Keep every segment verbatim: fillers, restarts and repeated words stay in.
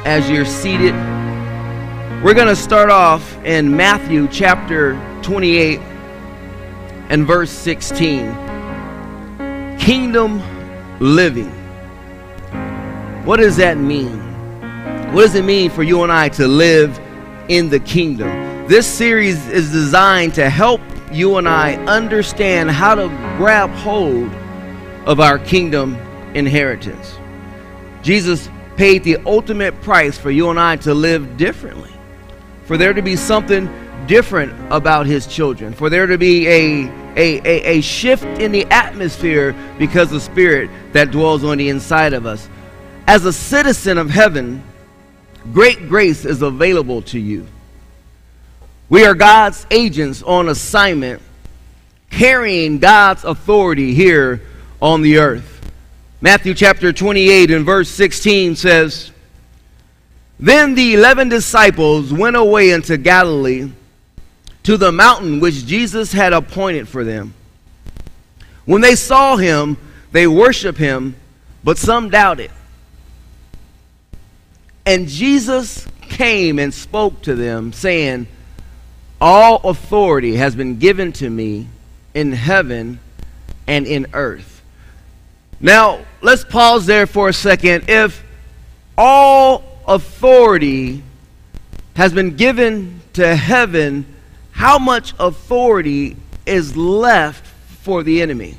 as you're seated. We're going to start off in Matthew chapter twenty-eight and verse sixteen. Kingdom living. What does that mean? What does it mean for you and I to live in the kingdom? This series is designed to help you and I understand how to grab hold of our kingdom inheritance. Jesus paid the ultimate price for you and I to live differently, for there to be something different about his children, for there to be a, a, a, a shift in the atmosphere because of the Spirit that dwells on the inside of us. As a citizen of heaven, great grace is available to you. We are God's agents on assignment, carrying God's authority here on the earth. Matthew chapter twenty-eight and verse sixteen says, "Then the eleven disciples went away into Galilee, to the mountain which Jesus had appointed for them. When they saw him, they worshiped him, but some doubted. And Jesus came and spoke to them, saying, all authority has been given to me in heaven and in earth." Now, let's pause there for a second. If all authority has been given to heaven, how much authority is left for the enemy?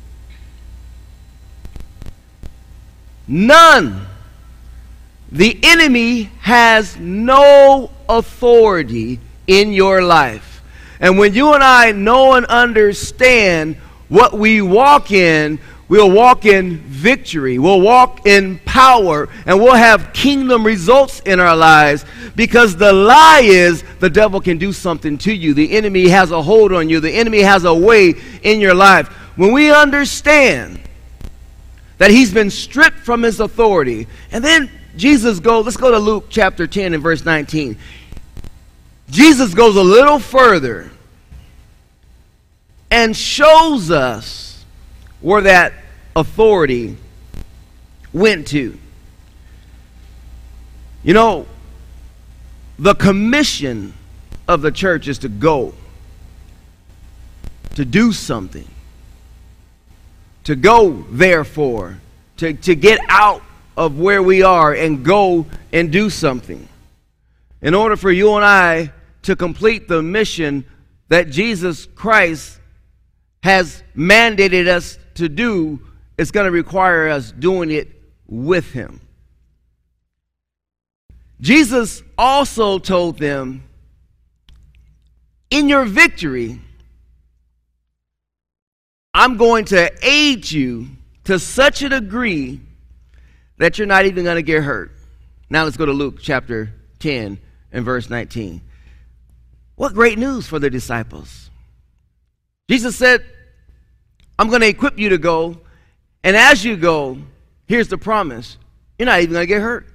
None. The enemy has no authority in your life. And when you and I know and understand what we walk in, we'll walk in victory, we'll walk in power, and we'll have kingdom results in our lives, because the lie is the devil can do something to you. The enemy has a hold on you. The enemy has a way in your life. When we understand that he's been stripped from his authority, and then Jesus goes, let's go to Luke chapter ten and verse nineteen. Jesus goes a little further and shows us where that authority went to. You know, the commission of the church is to go, to do something, to go, therefore, to, to get out of where we are and go and do something. In order for you and I to complete the mission that Jesus Christ has mandated us to do, it's going to require us doing it with him. Jesus also told them, in your victory, I'm going to aid you to such a degree that you're not even going to get hurt. Now let's go to Luke chapter ten and verse nineteen. What great news for the disciples. Jesus said, I'm going to equip you to go, and as you go, here's the promise. You're not even going to get hurt.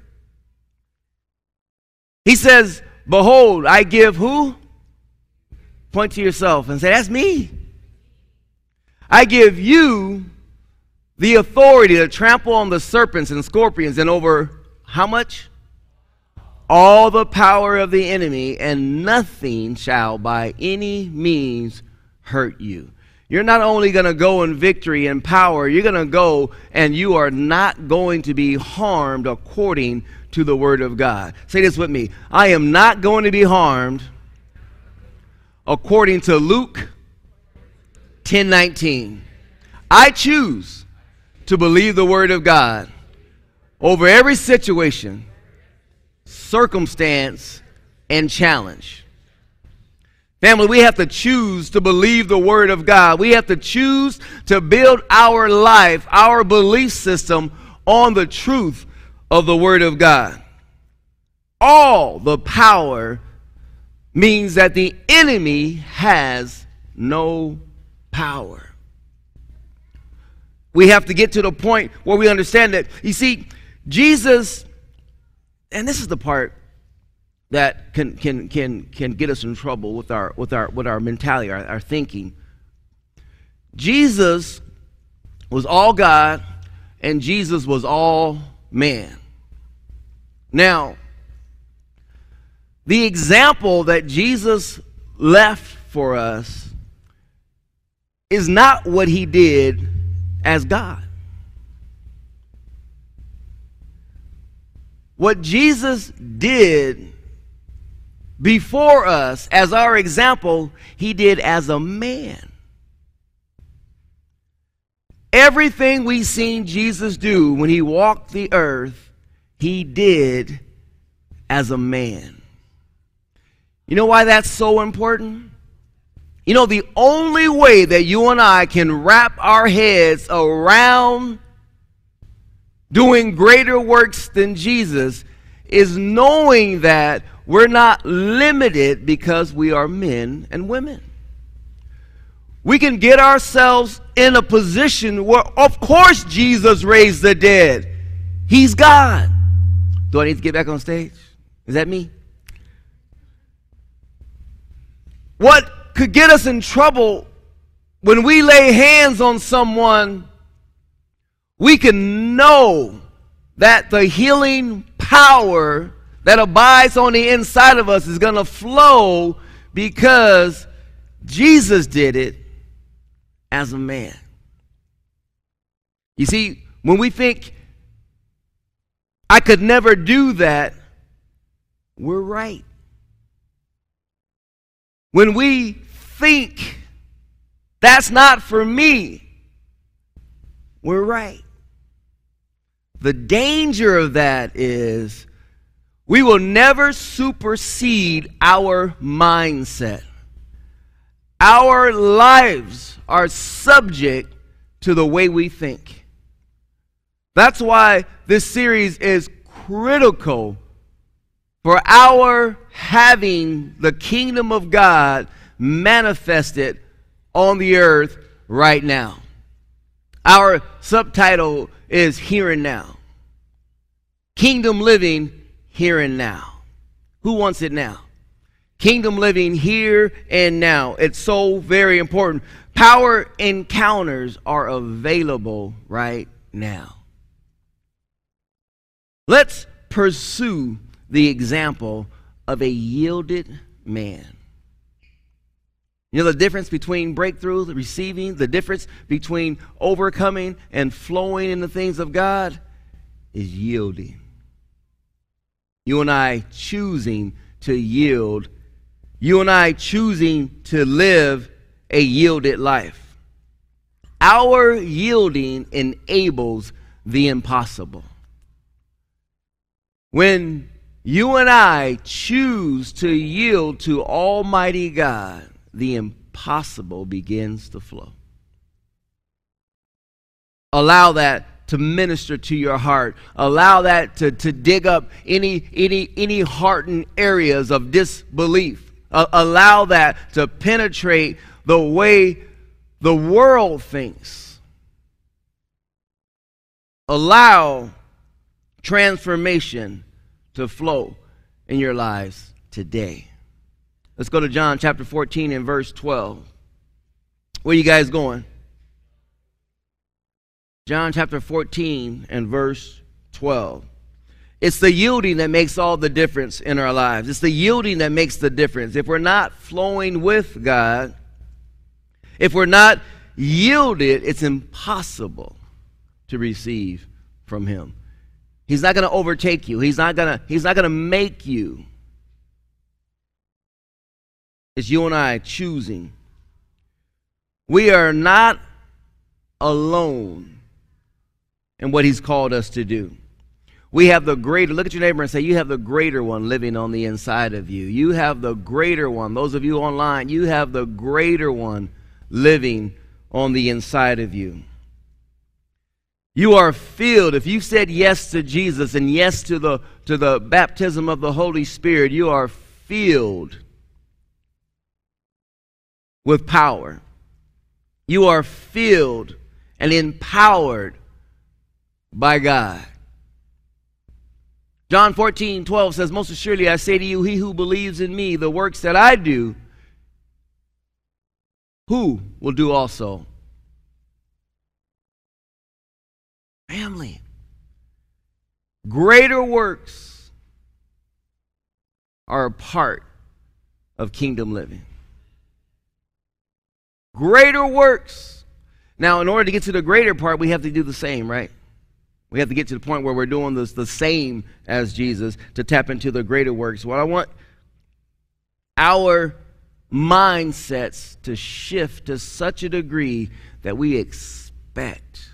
He says, behold, I give who? Point to yourself and say, that's me. I give you the authority to trample on the serpents and scorpions and over how much? All the power of the enemy, and nothing shall by any means hurt you. You're not only going to go in victory and power, you're going to go and you are not going to be harmed according to the word of God. Say this with me. I am not going to be harmed according to Luke ten nineteen. I choose to believe the word of God over every situation, circumstance, and challenge. Family, we have to choose to believe the word of God. We have to choose to build our life, our belief system on the truth of the word of God. All the power means that the enemy has no power. We have to get to the point where we understand that. You see, Jesus, and this is the part that can can can can get us in trouble with our with our with our mentality, our, our thinking. Jesus was all God and Jesus was all man. Now, the example that Jesus left for us is not what he did as God. What Jesus did before us as our example, he did as a man. Everything we've seen Jesus do when he walked the earth, he did as a man. You know why that's so important? You know, the only way that you and I can wrap our heads around doing greater works than Jesus is knowing that we're not limited because we are men and women. We can get ourselves in a position where, of course, Jesus raised the dead. He's God. Do I need to get back on stage? Is that me? What could get us in trouble when we lay hands on someone, we can know that the healing power that abides on the inside of us is going to flow because Jesus did it as a man. You see, when we think, I could never do that, we're right. When we think, that's not for me, we're right. The danger of that is we will never supersede our mindset. Our lives are subject to the way we think. That's why this series is critical for our having the kingdom of God manifested on the earth right now. Our subtitle is Here and Now. Kingdom living here and now. Who wants it now? Kingdom living here and now. It's so very important. Power encounters are available right now. Let's pursue the example of a yielded man. You know the difference between breakthrough, receiving, the difference between overcoming and flowing in the things of God is yielding. You and I choosing to yield. You and I choosing to live a yielded life. Our yielding enables the impossible. When you and I choose to yield to Almighty God, the impossible begins to flow. Allow that to minister to your heart. Allow that to, to dig up any, any, any hardened areas of disbelief. Uh, allow that to penetrate the way the world thinks. Allow transformation to flow in your lives today. Let's go to John chapter fourteen and verse twelve. Where are you guys going? John chapter fourteen and verse twelve. It's the yielding that makes all the difference in our lives. It's the yielding that makes the difference. If we're not flowing with God, if we're not yielded, it's impossible to receive from Him. He's not going to overtake you. He's not going to, he's not going to make you. It's you and I choosing. We are not alone in what He's called us to do. We have the greater, look at your neighbor and say, you have the greater one living on the inside of you. You have the greater one. Those of you online, you have the greater one living on the inside of you. You are filled. If you said yes to Jesus and yes to the, to the baptism of the Holy Spirit, you are filled with power. You are filled and empowered by God. John fourteen twelve says, most assuredly I say to you, he who believes in me, the works that I do, who will do also? Family. Greater works are a part of kingdom living. Greater works. Now, in order to get to the greater part, we have to do the same, right? We have to get to the point where we're doing this the same as Jesus to tap into the greater works. What I want our mindsets to shift to such a degree that we expect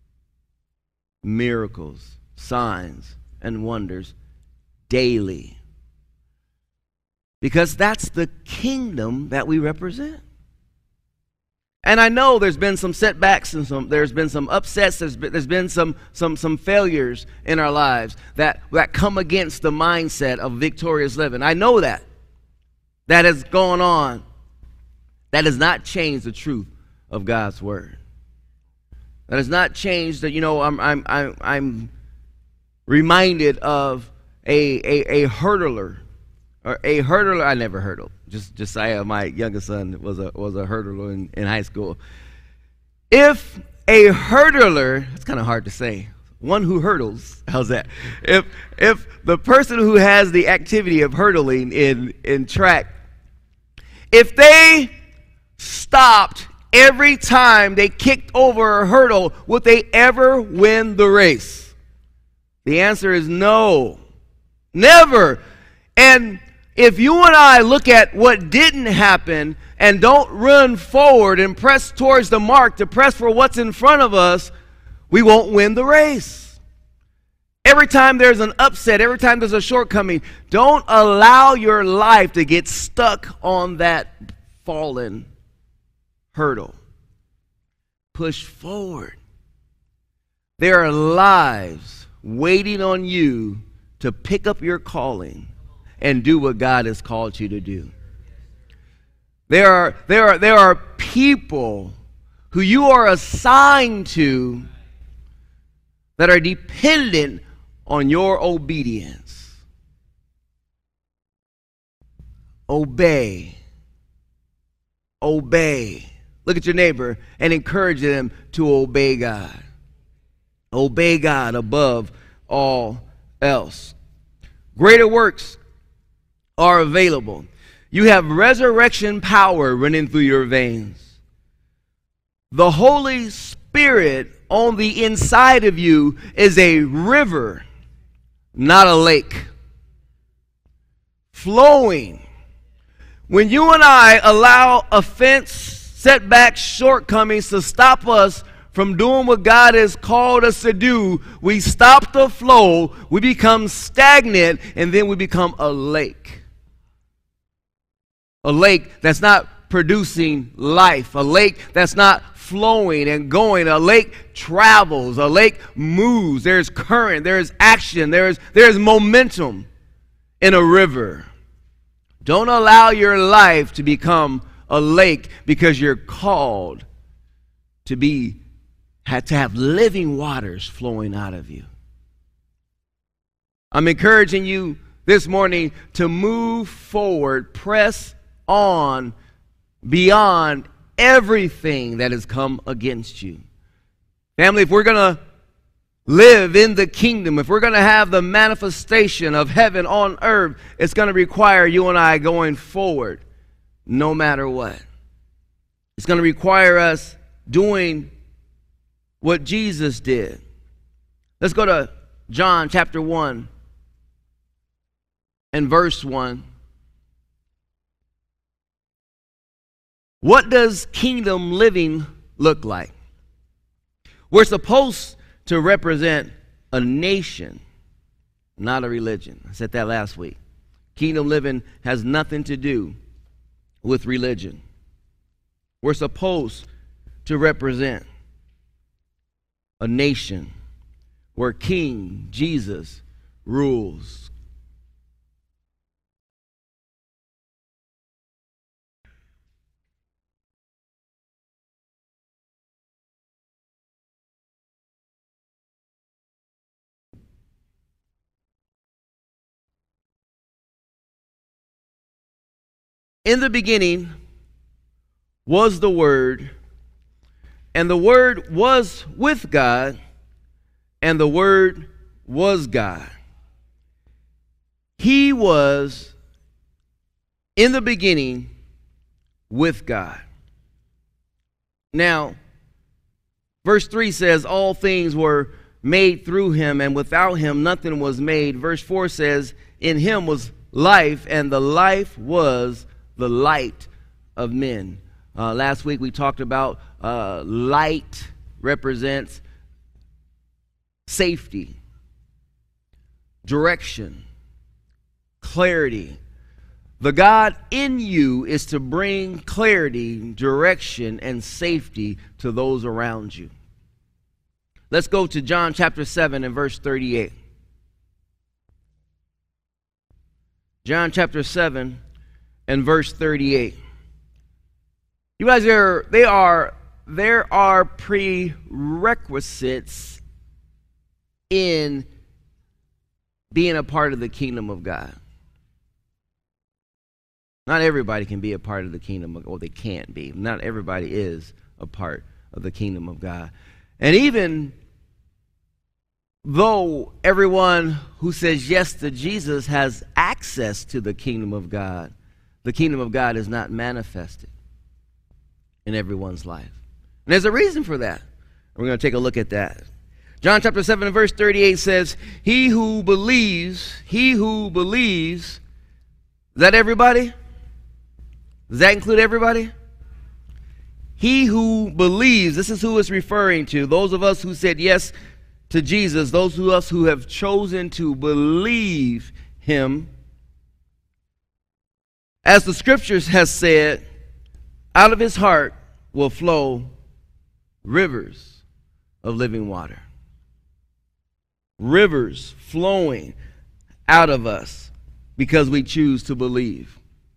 miracles, signs, and wonders daily. Because that's the kingdom that we represent. And I know there's been some setbacks and some there's been some upsets, there's been, there's been some some some failures in our lives that, that come against the mindset of victorious living. I know that. That has gone on. That has not changed the truth of God's word. That has not changed that, you know, I'm I'm I'm I'm reminded of a a, a hurdler. Or a hurdler. I never hurdled. Just Josiah, my youngest son, was a was a hurdler in, in high school. If a hurdler, it's kind of hard to say. One who hurdles, how's that? If if the person who has the activity of hurdling in, in track, if they stopped every time they kicked over a hurdle, would they ever win the race? The answer is no. Never. And if you and I look at what didn't happen and don't run forward and press towards the mark to press for what's in front of us, we won't win the race. Every time there's an upset, every time there's a shortcoming, don't allow your life to get stuck on that fallen hurdle. Push forward. There are lives waiting on you to pick up your calling and do what God has called you to do. There are, there are, there are people who you are assigned to that are dependent on your obedience. Obey. Obey. Look at your neighbor and encourage them to obey God. Obey God above all else. Greater works are available. You have resurrection power running through your veins. The Holy Spirit on the inside of you is a river, not a lake, flowing. When you and I allow offense, setbacks, shortcomings to stop us from doing what God has called us to do, we stop the flow, we become stagnant, and then we become a lake. A lake that's not producing life. A lake that's not flowing and going. A lake travels. A lake moves. There's current. There's action. There's, there's momentum in a river. Don't allow your life to become a lake because you're called to be, to have living waters flowing out of you. I'm encouraging you this morning to move forward, press on beyond everything that has come against you. Family, if we're going to live in the kingdom, if we're going to have the manifestation of heaven on earth, it's going to require you and I going forward no matter what. It's going to require us doing what Jesus did. Let's go to John chapter one and verse one. What does kingdom living look like? We're supposed to represent a nation, not a religion. I said that last week. Kingdom living has nothing to do with religion. We're supposed to represent a nation where King Jesus rules. In the beginning was the Word, and the Word was with God, and the Word was God. He was in the beginning with God. Now, verse three says, all things were made through him, and without him nothing was made. Verse four says, in him was life, and the life was the light of men. Uh, last week we talked about uh, light represents safety, direction, clarity. The God in you is to bring clarity, direction, and safety to those around you. Let's go to John chapter seven and verse thirty-eight. John chapter seven and verse thirty-eight. You guys, are, they are, there are prerequisites in being a part of the kingdom of God. Not everybody can be a part of the kingdom of God. Well, they can't be. Not everybody is a part of the kingdom of God. And even though everyone who says yes to Jesus has access to the kingdom of God, the kingdom of God is not manifested in everyone's life. And there's a reason for that. We're going to take a look at that. John chapter seven and verse thirty-eight says, he who believes, he who believes, is that everybody? Does that include everybody? He who believes, this is who it's referring to. Those of us who said yes to Jesus, those of us who have chosen to believe him. As the scriptures has said, out of his heart will flow rivers of living water. Rivers flowing out of us because we choose to believe.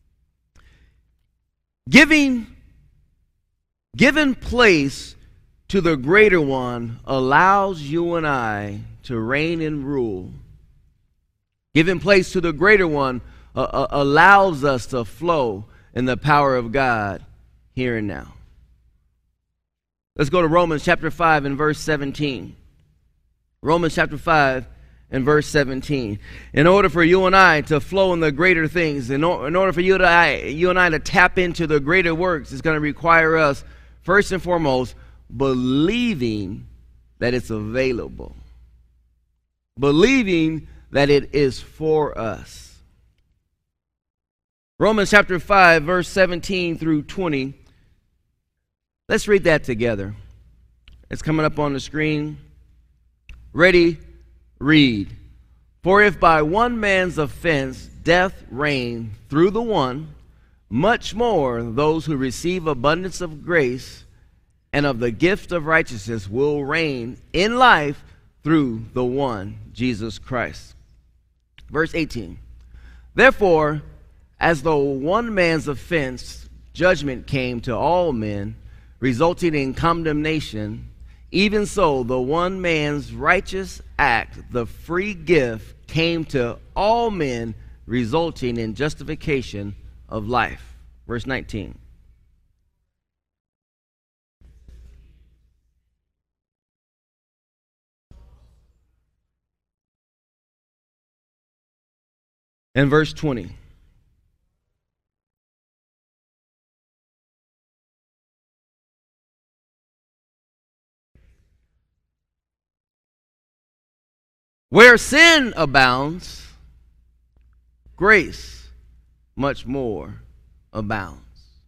Giving, given place to the greater one allows you and I to reign and rule. Giving place to the greater one uh, uh, allows us to flow in the power of God here and now. Let's go to Romans chapter five and verse seventeen. Romans chapter five and verse seventeen. In order for you and I to flow in the greater things, in, or, in order for you, to, I, you and I to tap into the greater works, it's going to require us, first and foremost, believing that it's available. Believing that it is for us. Romans chapter five, verse seventeen through twenty. Let's read that together. It's coming up on the screen. Ready? Read. For if by one man's offense death reigned through the one, much more those who receive abundance of grace and of the gift of righteousness will reign in life through the one, Jesus Christ. Verse eighteen. Therefore, as though one man's offense, judgment came to all men, resulting in condemnation, even so the one man's righteous act, the free gift, came to all men, resulting in justification of life. Verse nineteen. And verse twenty. Where sin abounds, grace much more abounds.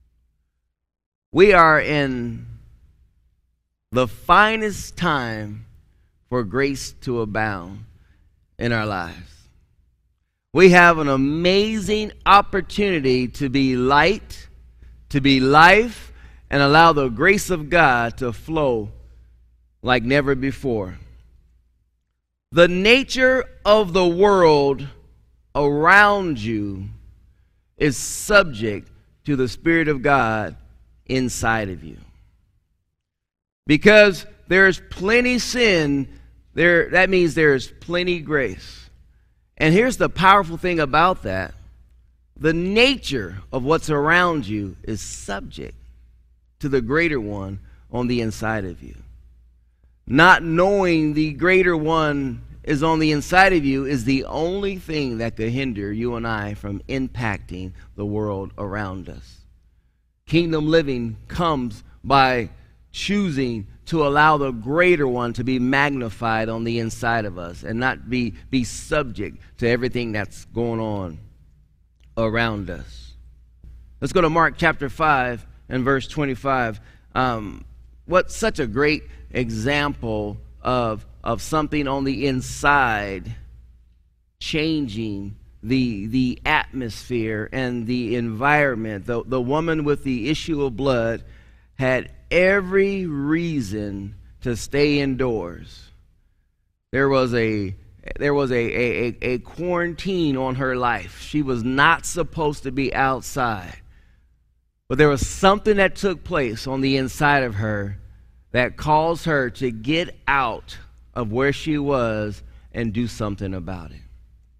We are in the finest time for grace to abound in our lives. We have an amazing opportunity to be light, to be life, and allow the grace of God to flow like never before. The nature of the world around you is subject to the Spirit of God inside of you. Because there's plenty sin, there, that means there's plenty grace. And here's the powerful thing about that. The nature of what's around you is subject to the greater one on the inside of you. Not knowing the greater one is on the inside of you is the only thing that could hinder you and I from impacting the world around us. Kingdom living comes by choosing to allow the greater one to be magnified on the inside of us and not be, be subject to everything that's going on around us. Let's go to Mark chapter five and verse twenty-five. Um, what's such a great example of, of something on the inside changing the, the atmosphere and the environment. The, the woman with the issue of blood had every reason to stay indoors. There was a there was a, a, a quarantine on her life. She was not supposed to be outside. But there was something that took place on the inside of her that caused her to get out of where she was and do something about it.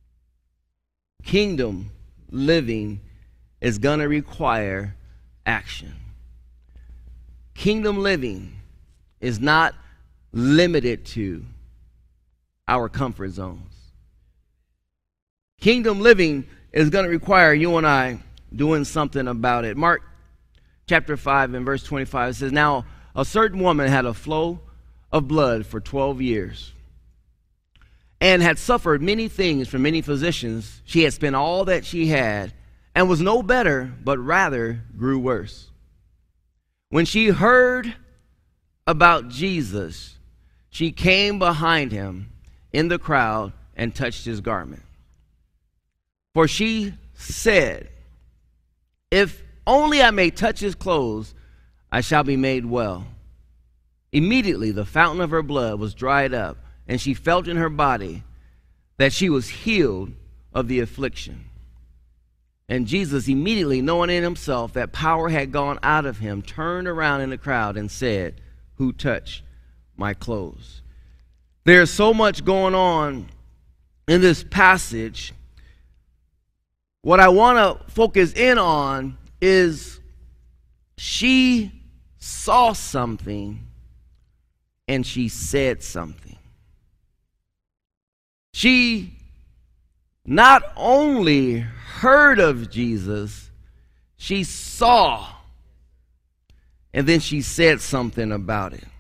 Kingdom living is going to require action. Kingdom living is not limited to our comfort zones. Kingdom living is going to require you and I doing something about it. Mark chapter five and verse twenty-five says, "Now a certain woman had a flow of blood for twelve years and had suffered many things from many physicians. She had spent all that she had and was no better, but rather grew worse. When she heard about Jesus, she came behind him in the crowd and touched his garment. For she said, 'If only I may touch his clothes, I shall be made well.' Immediately the fountain of her blood was dried up, and she felt in her body that she was healed of the affliction. And Jesus, immediately knowing in himself that power had gone out of him, turned around in the crowd and said, 'Who touched my clothes?'" There's so much going on in this passage. What I want to focus in on is she saw something and she said something. She not only heard of Jesus, she saw, and then she said something about it.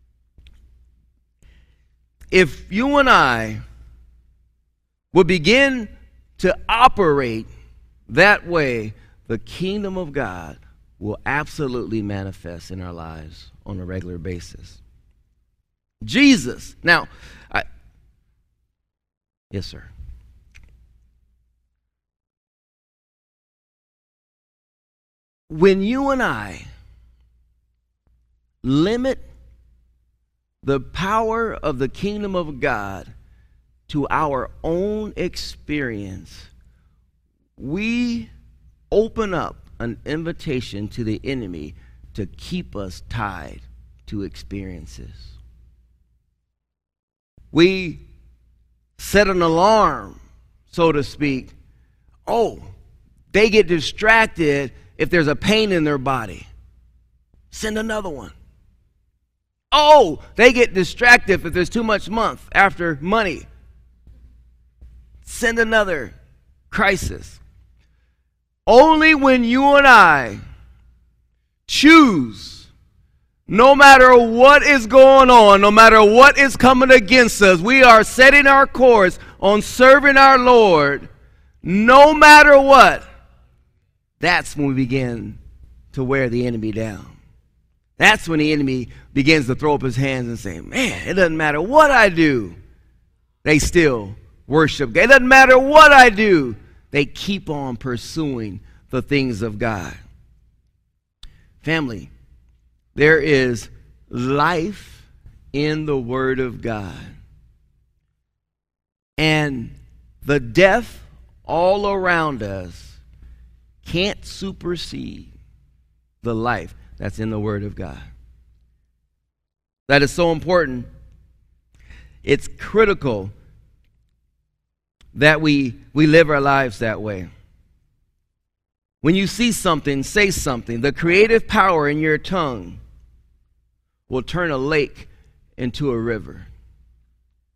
If you and I would begin to operate that way, the kingdom of God will absolutely manifest in our lives on a regular basis. Jesus. Now, I, yes, sir. When you and I limit the power of the kingdom of God to our own experience, we open up an invitation to the enemy to keep us tied to experiences. We set an alarm, so to speak. Oh, they get distracted if there's a pain in their body. Send another one. Oh, they get distracted if there's too much month after money. Send another crisis. Only when you and I choose, no matter what is going on, no matter what is coming against us, we are setting our course on serving our Lord, no matter what, that's when we begin to wear the enemy down. That's when the enemy begins to throw up his hands and say, man, it doesn't matter what I do, they still worship God. It doesn't matter what I do, they keep on pursuing the things of God. Family, there is life in the Word of God. And the death all around us can't supersede the life that's in the Word of God. That is so important. It's critical that we, we live our lives that way. When you see something, say something. The creative power in your tongue will turn a lake into a river.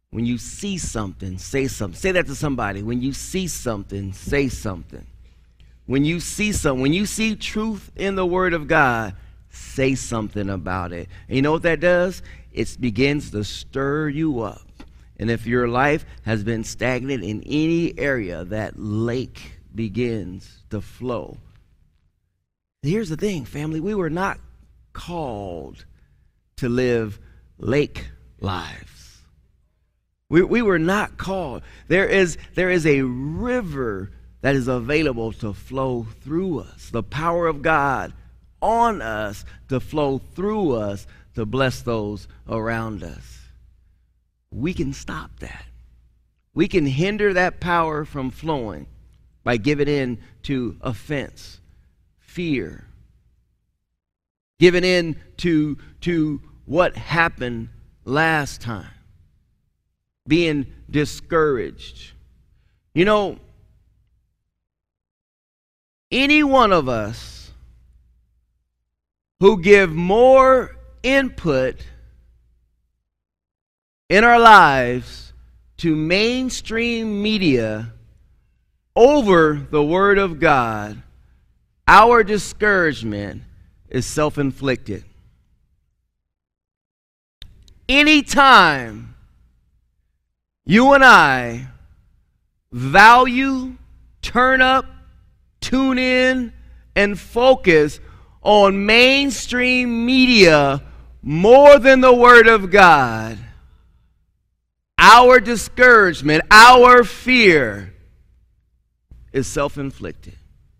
When you see something, say something. Say that to somebody. When you see something, say something. When you see something, when you see truth in the Word of God, say something about it. And you know what that does? It begins to stir you up. And if your life has been stagnant in any area, that lake begins to flow. Here's the thing, family. We were not called to live lake lives. We, we were not called. There is, there is a river that is available to flow through us. The power of God on us to flow through us to bless those around us. We can stop that. We can hinder that power from flowing by giving in to offense, fear, giving in to, to what happened last time, being discouraged. You know, any one of us who give more input in our lives to mainstream media over the Word of God, our discouragement is self-inflicted. Anytime you and I value, turn up, tune in, and focus on mainstream media more than the Word of God, our discouragement, our fear is self-inflicted.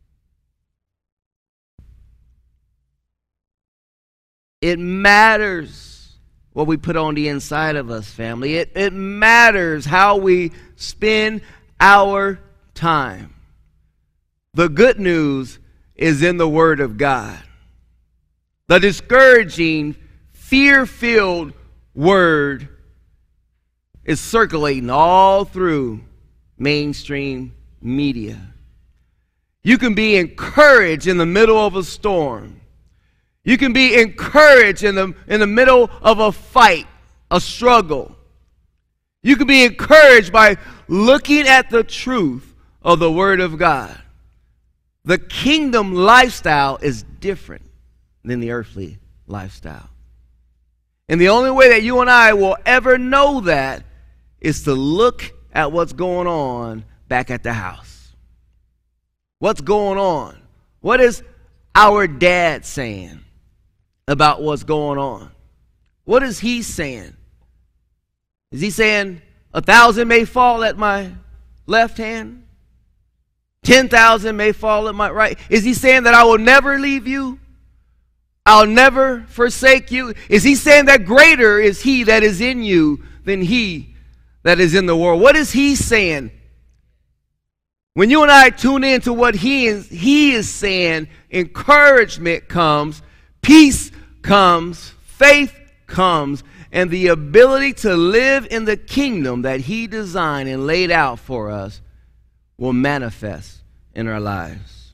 It matters what we put on the inside of us, family. It, it matters how we spend our time. The good news is in the Word of God. The discouraging, fear-filled word is circulating all through mainstream media. You can be encouraged in the middle of a storm. You can be encouraged in the, in the middle of a fight, a struggle. You can be encouraged by looking at the truth of the Word of God. The kingdom lifestyle is different than the earthly lifestyle. And the only way that you and I will ever know that is to look at what's going on back at the house. What's going on? What is our dad saying about what's going on? What is he saying? Is he saying a thousand may fall at my left hand? Ten thousand may fall at my right? Is he saying that I will never leave you? I'll never forsake you? Is he saying that greater is he that is in you than he that is in the world? What is he saying? When you and I tune into what he is, he is saying, encouragement comes, peace comes, faith comes, and the ability to live in the kingdom that he designed and laid out for us will manifest in our lives.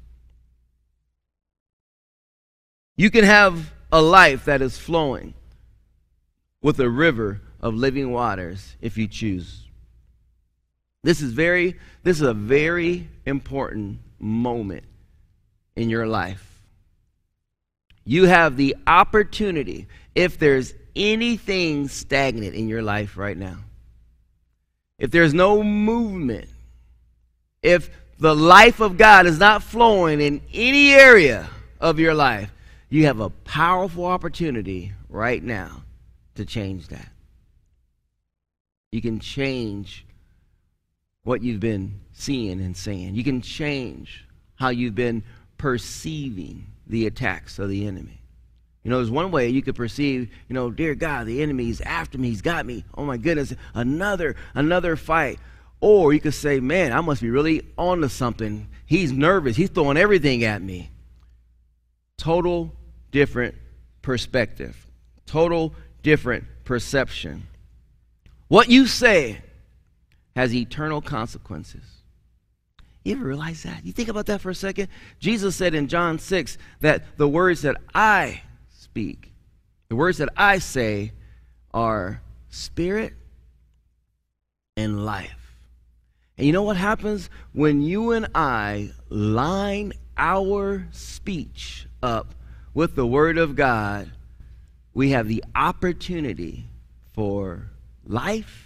You can have a life that is flowing with a river of living waters if you choose. This is very, this is a very important moment in your life. You have the opportunity, if there's anything stagnant in your life right now, if there's no movement, if the life of God is not flowing in any area of your life, you have a powerful opportunity right now to change that. You can change what you've been seeing and saying. You can change how you've been perceiving the attacks of the enemy. You know, there's one way you could perceive, you know, dear God, the enemy's after me, he's got me. Oh my goodness, another, another fight. Or you could say, man, I must be really on to something. He's nervous, he's throwing everything at me. Total different perspective. Total different perception. What you say has eternal consequences. You ever realize that? You think about that for a second? Jesus said in John six that the words that I speak, the words that I say are spirit and life. And you know what happens when you and I line our speech up with the Word of God? We have the opportunity for life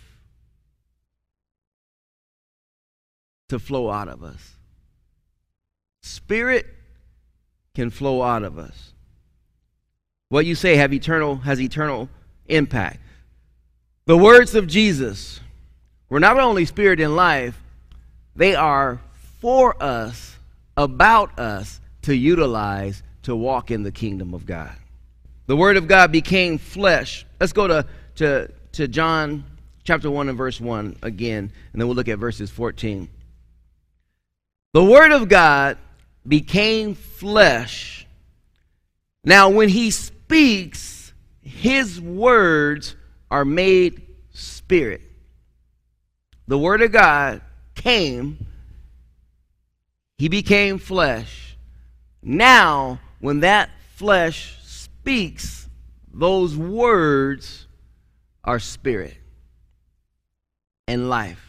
to flow out of us. Spirit can flow out of us. What you say have eternal has eternal impact. The words of Jesus were not only spirit and life, they are for us, about us, to utilize to walk in the kingdom of God. The Word of God became flesh. Let's go to, to, to John chapter one and verse one again, and then we'll look at verses fourteen. The Word of God became flesh. Now, when he speaks, his words are made spirit. The Word of God came, he became flesh. Now, when that flesh speaks, those words are spirit and life.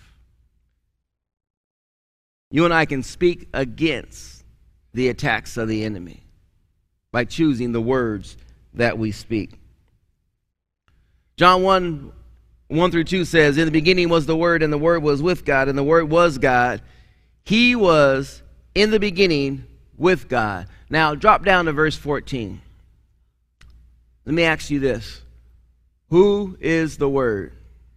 You and I can speak against the attacks of the enemy by choosing the words that we speak. John one, one through two says, in the beginning was the Word, and the Word was with God, and the Word was God. He was in the beginning with God. Now, drop down to verse fourteen. Let me ask you this. Who is the Word?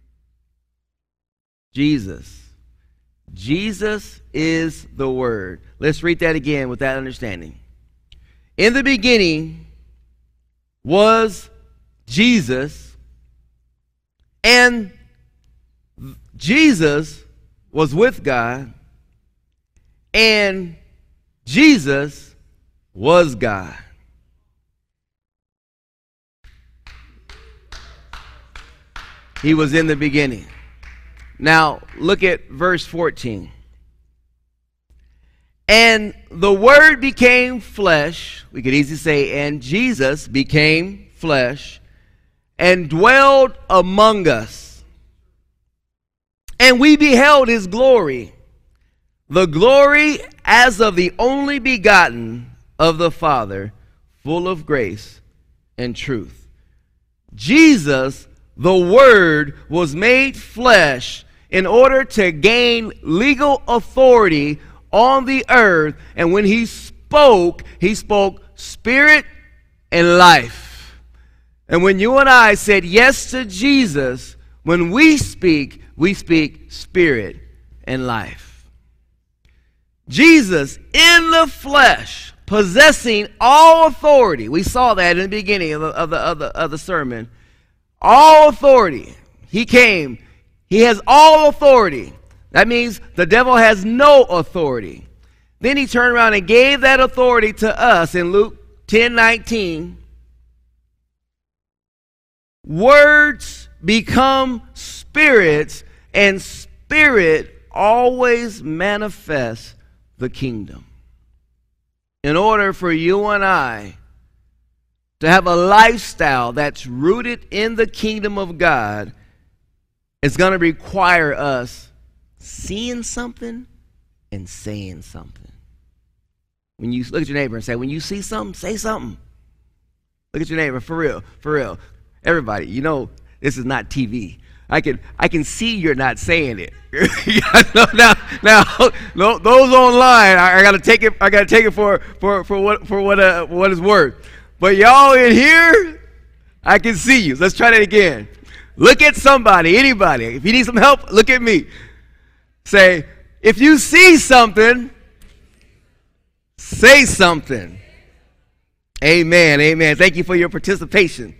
Jesus. Jesus is the Word. Let's read that again with that understanding. In the beginning was Jesus, and Jesus was with God, and Jesus was God. He was in the beginning. Now, look at verse fourteen. And the Word became flesh. We could easily say, and Jesus became flesh and dwelled among us. And we beheld his glory, the glory as of the only begotten of the Father, full of grace and truth. Jesus, the Word, was made flesh in order to gain legal authority on the earth. And when he spoke, he spoke spirit and life. And when you and I said yes to Jesus, when we speak, we speak spirit and life. Jesus in the flesh, possessing all authority. We saw that in the beginning of the, of the, of the, of the sermon. All authority. He came. He has all authority. That means the devil has no authority. Then he turned around and gave that authority to us in Luke ten nineteen. Words become spirits, and spirit always manifests the kingdom. In order for you and I to have a lifestyle that's rooted in the kingdom of God, it's going to require us seeing something and saying something. When you look at your neighbor and say, when you see something, say something. Look at your neighbor, for real, for real. Everybody, you know, this is not T V. I can I can see you're not saying it. now, now, now, those online, I, I gotta take it. I gotta take it for for for what for what uh, what it's worth. But y'all in here, I can see you. Let's try that again. Look at somebody, anybody. If you need some help, look at me. Say, if you see something, say something. Amen, amen. Thank you for your participation.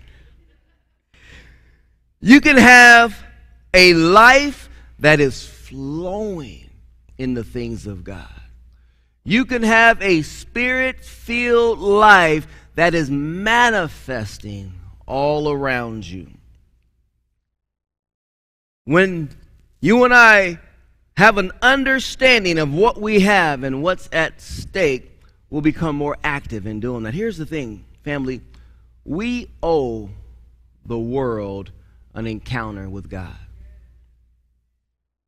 You can have a life that is flowing in the things of God. You can have a spirit-filled life that is manifesting all around you. When you and I have an understanding of what we have and what's at stake, we'll become more active in doing that. Here's the thing, family. We owe the world an encounter with God.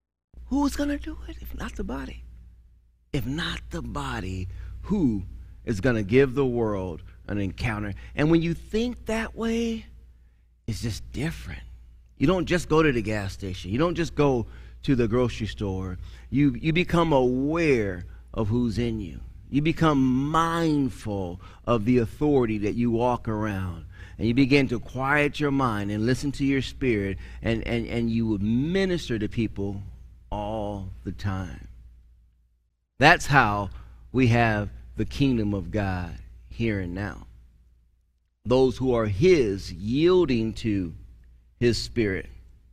who's going to do it if not the body? If not the body, who is going to give the world an encounter? And when you think that way, it's just different. You don't just go to the gas station. You don't just go to the grocery store. You, you become aware of who's in you. You become mindful of the authority that you walk around. And you begin to quiet your mind and listen to your spirit, and, and, and you would minister to people all the time. That's how we have the kingdom of God here and now. Those who are his, yielding to his spirit.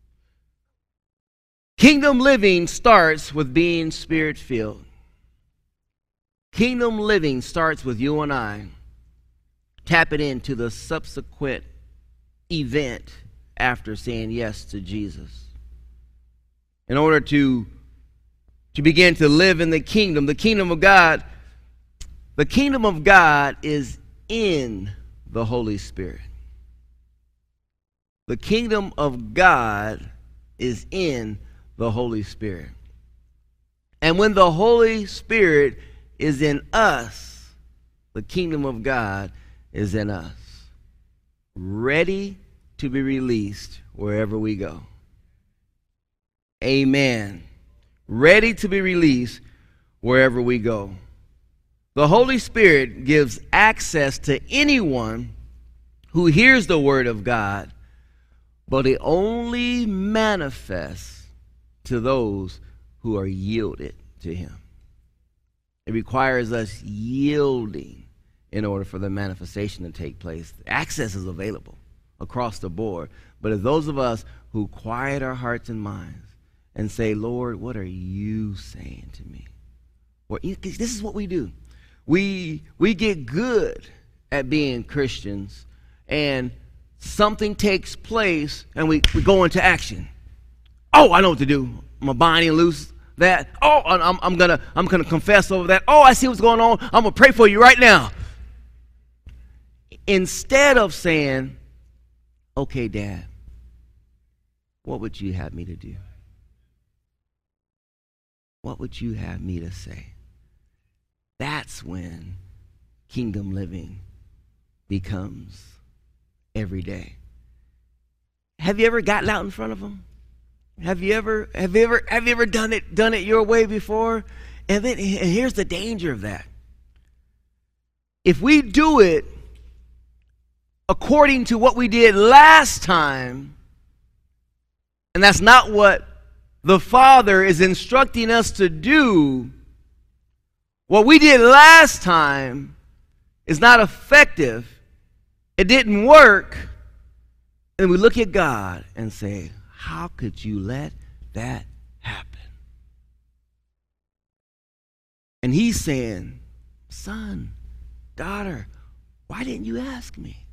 Kingdom living starts with being spirit-filled. Kingdom living starts with you and I tapping into the subsequent event after saying yes to Jesus. In order to, to begin to live in the kingdom, the kingdom of God, the kingdom of God is in the Holy Spirit. The kingdom of God is in the Holy Spirit. And when the Holy Spirit is in us, the kingdom of God is in us, ready to be released wherever we go. Amen. Ready to be released wherever we go. The Holy Spirit gives access to anyone who hears the word of God, but it only manifests to those who are yielded to him. It requires us yielding in order for the manifestation to take place. Access is available across the board. But it's those of us who quiet our hearts and minds and say, Lord, what are you saying to me? Well, this is what we do. We, we get good at being Christians, and something takes place, and we, we go into action. Oh, I know what to do. I'm going to bind and loose that. Oh, I'm, I'm going to I'm gonna confess over that. Oh, I see what's going on. I'm going to pray for you right now. Instead of saying, okay, Dad, what would you have me to do? What would you have me to say? That's when kingdom living becomes every day. Have you ever gotten out in front of them? Have you ever have you ever have you ever done it done it your way before? And then and here's the danger of that. If we do it according to what we did last time, and that's not what the Father is instructing us to do, what we did last time is not effective. It didn't work. And we look at God and say, how could you let that happen? And he's saying, son, daughter, why didn't you ask me?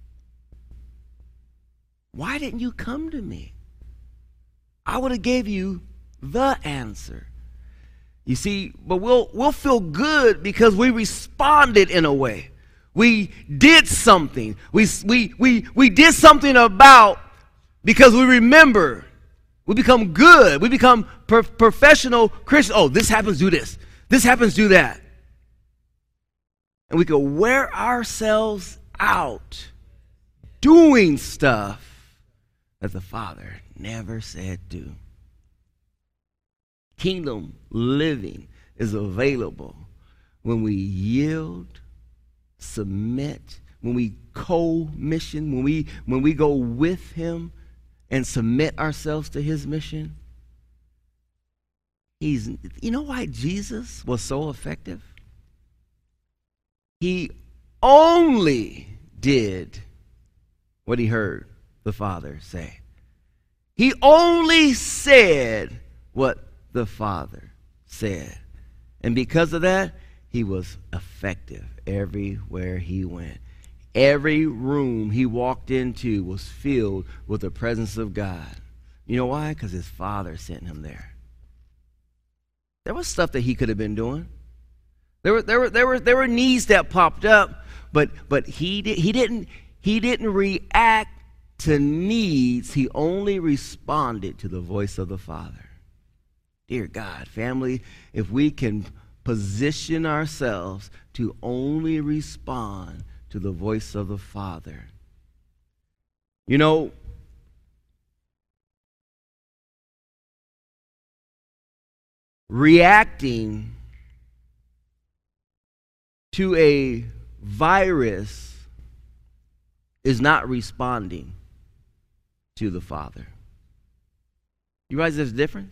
Why didn't you come to me? I would have gave you the answer. You see, but we'll we'll feel good because we responded in a way. We did something. We we we we did something about, because we remember. We become good. We become pro- professional Christians. Oh, this happens, do this. This happens, do that. And we can wear ourselves out doing stuff that the Father never said do. Kingdom living is available when we yield, submit, when we co-mission, when we when we go with him and submit ourselves to his mission. He's, you know why Jesus was so effective? He only did what he heard the Father say. He only said what the Father said. And because of that, he was effective everywhere he went. Every room he walked into was filled with the presence of God. You know why? Because his Father sent him there. There was stuff that he could have been doing. There were there were there were there were needs that popped up, but but he did he didn't he didn't react to needs. He only responded to the voice of the Father. Dear God, family, if we can position ourselves to only respond to the voice of the Father. You know, reacting to a virus is not responding to the Father. You realize there's a difference?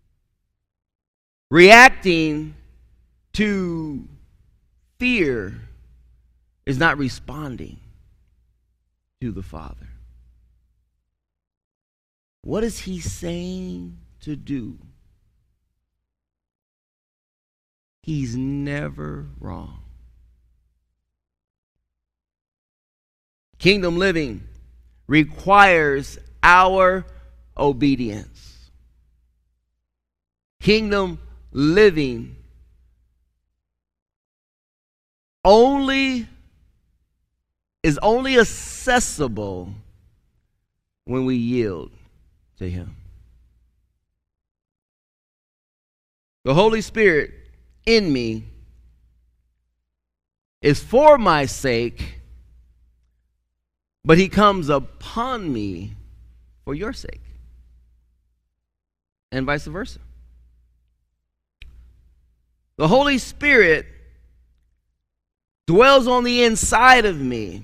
Reacting to fear is not responding to the Father. What is he saying to do? He's never wrong. Kingdom living requires our obedience. Kingdom living only is only accessible when we yield to him. The Holy Spirit in me is for my sake, but he comes upon me for your sake, and vice versa. The Holy Spirit dwells on the inside of me,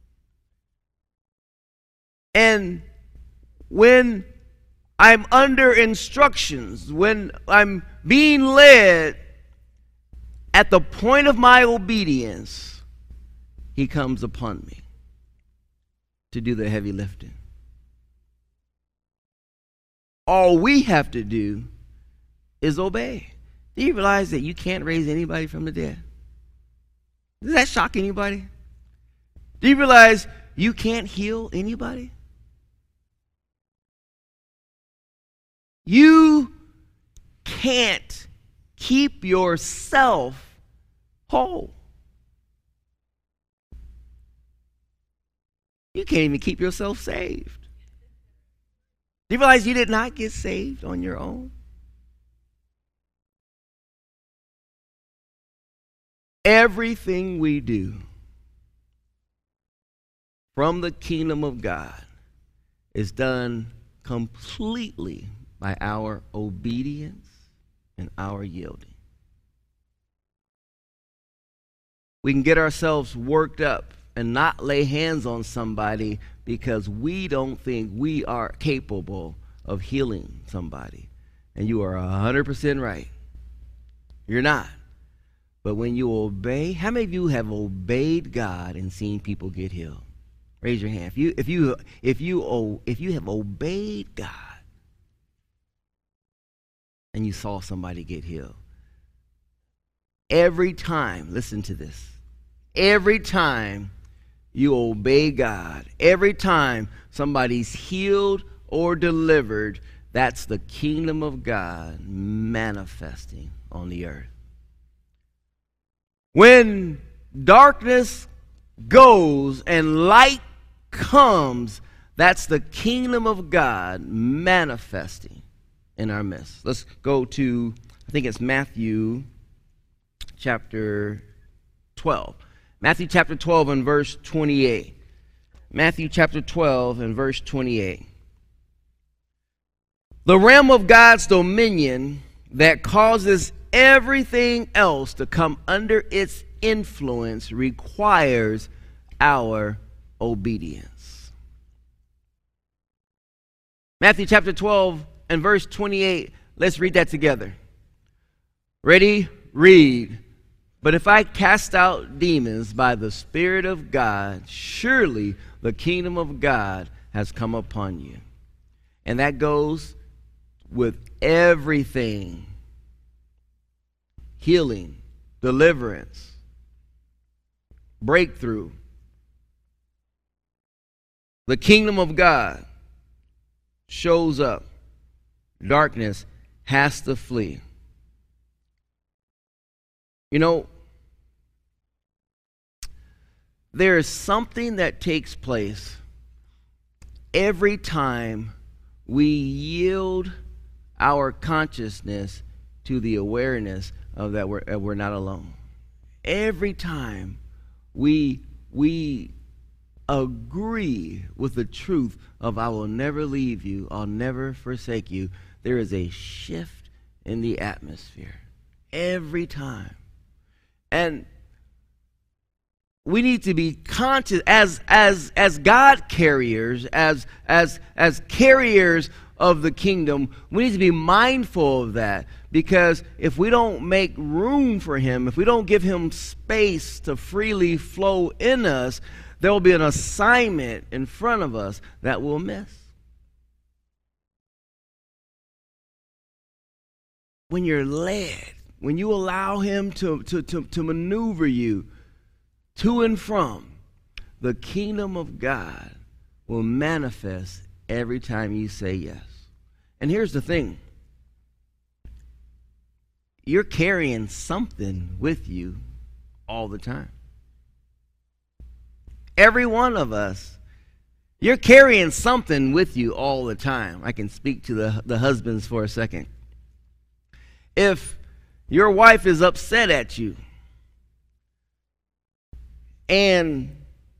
and when I'm under instructions, when I'm being led, at the point of my obedience, he comes upon me to do the heavy lifting. All we have to do is obey. Do you realize that you can't raise anybody from the dead? Does that shock anybody? Do you realize you can't heal anybody? You can't keep yourself whole. You can't even keep yourself saved. Do you realize you did not get saved on your own? Everything we do from the kingdom of God is done completely by our obedience and our yielding. We can get ourselves worked up and not lay hands on somebody because we don't think we are capable of healing somebody. And you are one hundred percent right. You're not. But when you obey, how many of you have obeyed God and seen people get healed? Raise your hand. If you if you if you if you have obeyed God and you saw somebody get healed. Every time, listen to this. Every time you obey God, every time somebody's healed or delivered, that's the kingdom of God manifesting on the earth. When darkness goes and light comes, that's the kingdom of God manifesting in our midst. Let's go to, I think it's Matthew chapter twelve. Matthew chapter twelve and verse twenty-eight. Matthew chapter twelve and verse twenty-eight. The realm of God's dominion that causes everything else to come under its influence requires our obedience. Matthew chapter twelve and verse twenty-eight. Let's read that together. Ready? Read. But if I cast out demons by the Spirit of God, surely the kingdom of God has come upon you. And that goes with everything. Healing, deliverance, breakthrough. The kingdom of God shows up. Darkness has to flee. You know, there is something that takes place every time we yield our consciousness to the awareness of that we're, uh, we're not alone. Every time we we agree with the truth of I will never leave you, I'll never forsake you, there is a shift in the atmosphere. Every time. And we need to be conscious as as as God carriers, as as as carriers of the kingdom. We need to be mindful of that, because if we don't make room for him, if we don't give him space to freely flow in us, there will be an assignment in front of us that we'll miss. When you're led, when you allow him to, to, to, to maneuver you to and from, the kingdom of God will manifest every time you say yes. And here's the thing. You're carrying something with you all the time. Every one of us, you're carrying something with you all the time. I can speak to the, the husbands for a second. If your wife is upset at you and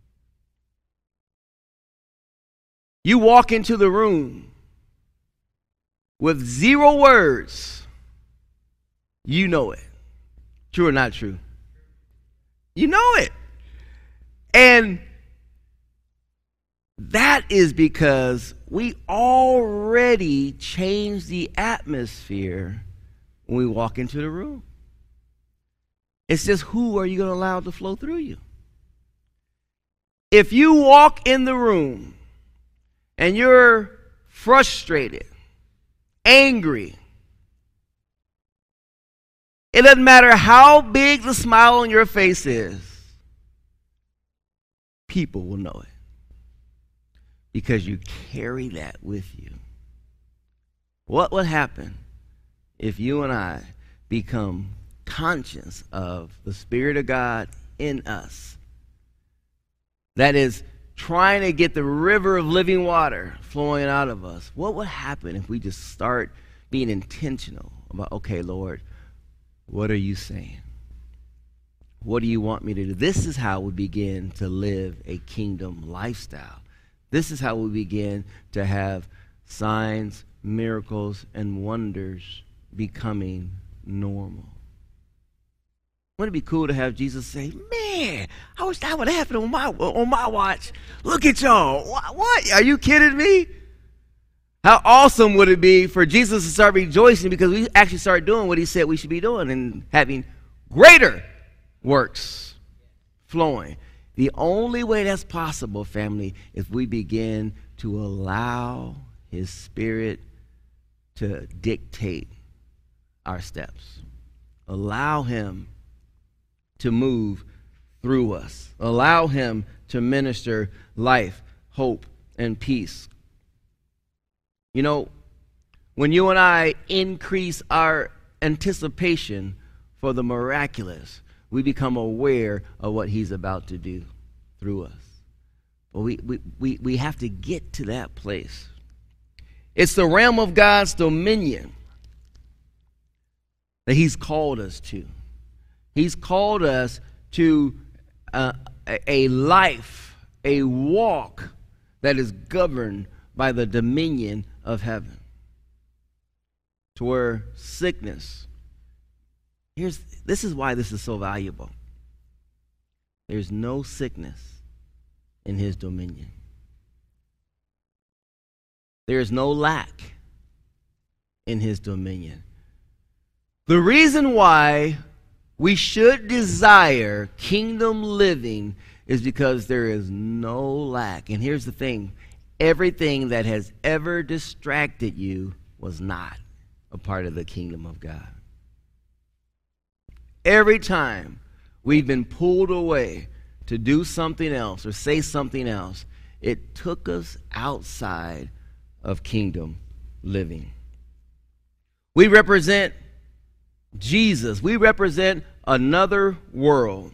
you walk into the room with zero words, you know it. True or not true? You know it. And that is because we already changed the atmosphere when we walk into the room. It's just, who are you going to allow to flow through you? If you walk in the room and you're frustrated, angry, it doesn't matter how big the smile on your face is, people will know it, because you carry that with you. What would happen if you and I become conscious of the Spirit of God in us that is trying to get the river of living water flowing out of us? What would happen if we just start being intentional about, okay, Lord, what are you saying? What do you want me to do? This is how we begin to live a kingdom lifestyle. This is how we begin to have signs, miracles, and wonders becoming normal. Wouldn't it be cool to have Jesus say, man, I wish that would have happened on my, on my watch. Look at y'all. What, what? Are you kidding me? How awesome would it be for Jesus to start rejoicing because we actually start doing what he said we should be doing and having greater works flowing. The only way that's possible, family, is we begin to allow his Spirit to dictate our steps. Allow him to move through us. Allow him to minister life, hope, and peace. You know, when you and I increase our anticipation for the miraculous, we become aware of what he's about to do through us. But we, we, we, we have to get to that place. It's the realm of God's dominion that he's called us to. He's called us to uh, a life, a walk that is governed by the dominion of heaven. To where sickness, here's this is why this is so valuable. There's no sickness in his dominion. There is no lack in his dominion. The reason why we should desire kingdom living is because there is no lack. And here's the thing. Everything that has ever distracted you was not a part of the kingdom of God. Every time we've been pulled away to do something else or say something else, it took us outside of kingdom living. We represent Jesus. We represent another world.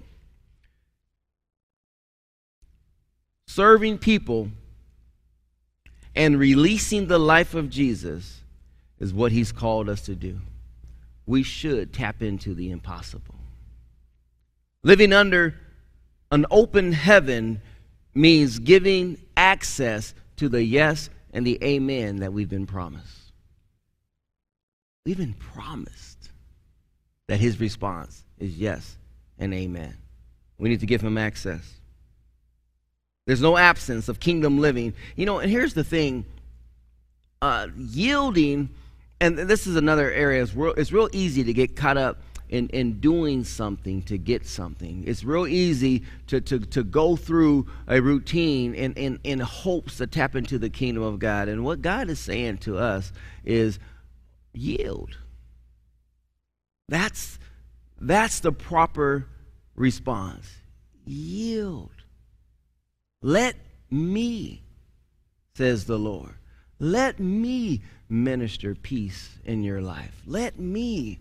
Serving people and releasing the life of Jesus is what he's called us to do. We should tap into the impossible. Living under an open heaven means giving access to the yes and the amen that we've been promised. We've been promised that his response is yes and amen. We need to give him access. There's no absence of kingdom living. You know, and here's the thing. Uh, yielding, and this is another area, it's real, it's real easy to get caught up in, in doing something to get something. It's real easy to, to, to go through a routine in, in, in hopes to tap into the kingdom of God. And what God is saying to us is yield. That's, that's the proper response. Yield. Let me, says the Lord, let me minister peace in your life. Let me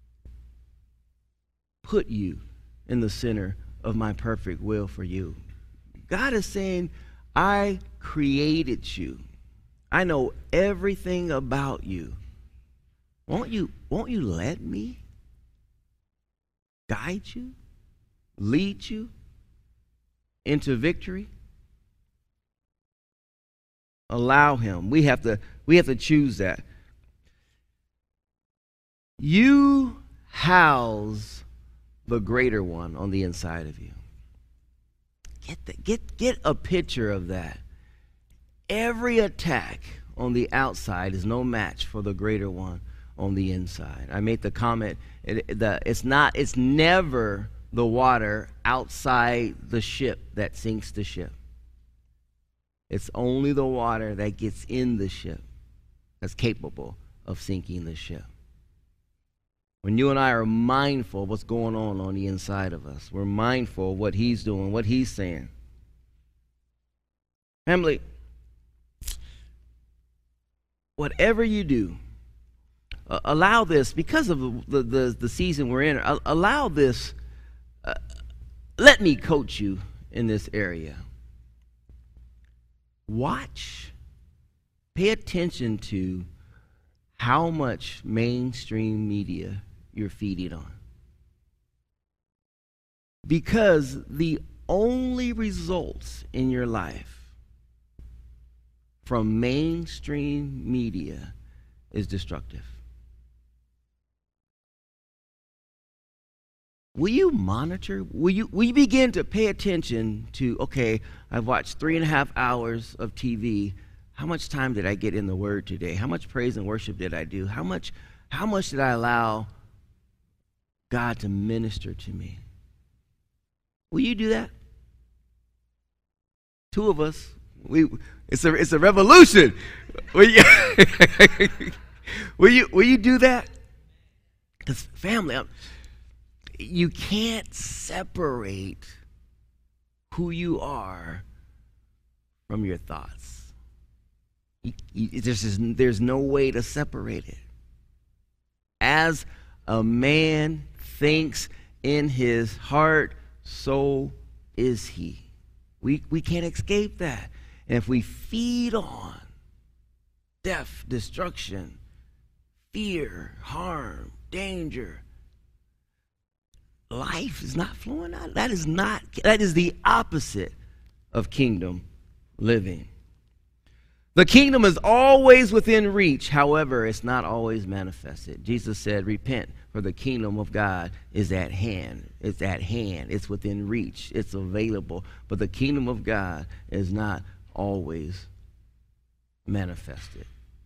put you in the center of my perfect will for you. God is saying, I created you. I know everything about you. Won't you, won't you let me guide you, lead you into victory? Allow him. We have to, we have to choose that. You house the greater one on the inside of you. Get the, get get a picture of that. Every attack on the outside is no match for the greater one on the inside. I made the comment it, the, it's not it's never the water outside the ship that sinks the ship. It's only the water that gets in the ship that's capable of sinking the ship. When you and I are mindful of what's going on on the inside of us, we're mindful of what he's doing, what he's saying. Family, whatever you do, uh, allow this, because of the, the, the season we're in, uh, allow this, uh, let me coach you in this area. Watch, pay attention to how much mainstream media you're feeding on. Because the only results in your life from mainstream media is destructive. Will you monitor? Will you, will you begin to pay attention to, okay, I've watched three and a half hours of T V. How much time did I get in the Word today? How much praise and worship did I do? How much, how much did I allow God to minister to me? Will you do that? Two of us. We, it's a, it's a revolution. Will you, will you, will you do that? Because family, I'm, you can't separate who you are from your thoughts. You, you, there's, just, there's no way to separate it. As a man thinks in his heart, so is he. We, we can't escape that. And if we feed on death, destruction, fear, harm, danger, life is not flowing out. That is not, that is the opposite of kingdom living. The kingdom is always within reach. However, it's not always manifested. Jesus said, repent, for the kingdom of God is at hand. It's at hand. It's within reach. It's available. But the kingdom of God is not always manifested.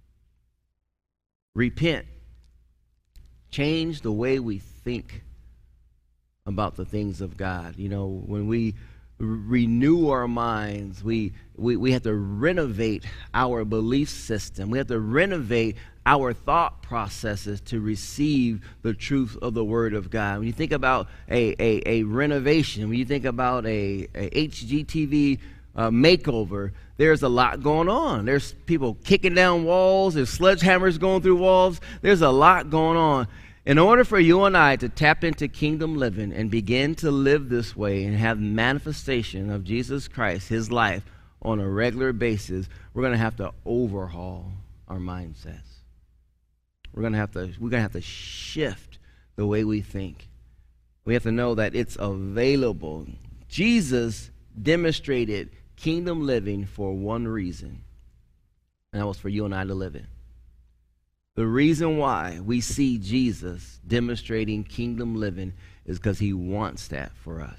Repent. Change the way we think about the things of God. You know, when we renew our minds, we, we we have to renovate our belief system. We have to renovate our thought processes to receive the truth of the Word of God. When you think about a, a, a renovation, when you think about a, a H G T V uh, makeover, there's a lot going on. There's people kicking down walls. There's sledgehammers going through walls. There's a lot going on. In order for you and I to tap into kingdom living and begin to live this way and have manifestation of Jesus Christ, his life, on a regular basis, we're going to have to overhaul our mindsets. We're gonna have to we're gonna have to shift the way we think. We have to know that it's available. Jesus demonstrated kingdom living for one reason, and that was for you and I to live it. The reason why we see Jesus demonstrating kingdom living is because he wants that for us.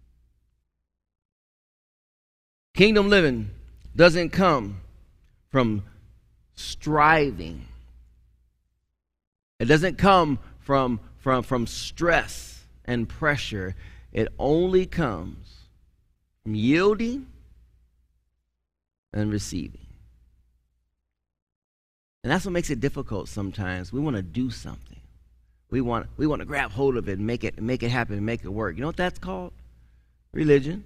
Kingdom living doesn't come from striving. It doesn't come from, from, from stress and pressure. It only comes from yielding and receiving. And that's what makes it difficult sometimes. We want to do something. We want, we want to grab hold of it and make it, make it happen and make it work. You know what that's called? Religion.